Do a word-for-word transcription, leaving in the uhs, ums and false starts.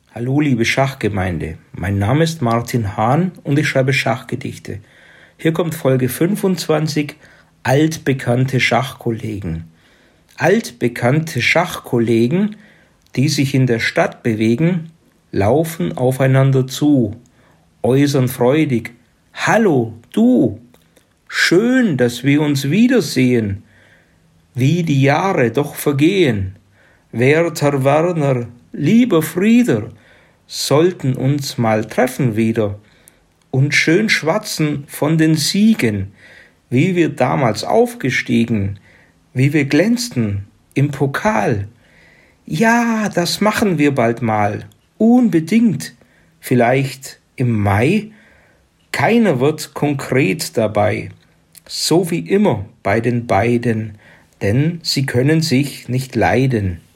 Hallo liebe Schachgemeinde, mein Name ist Martin Hahn und ich schreibe Schachgedichte. Hier kommt Folge fünfundzwanzig, altbekannte Schachkollegen. Altbekannte Schachkollegen, die sich in der Stadt bewegen, laufen aufeinander zu, äußern freudig: Hallo, du! Schön, dass wir uns wiedersehen, wie die Jahre doch vergehen. Werter Werner, lieber Frieder, sollten uns mal treffen wieder und schön schwatzen von den Siegen, wie wir damals aufgestiegen, wie wir glänzten im Pokal. Ja, das machen wir bald mal, unbedingt, vielleicht im Mai. Keiner wird konkret dabei, so wie immer bei den beiden, denn sie können sich nicht leiden.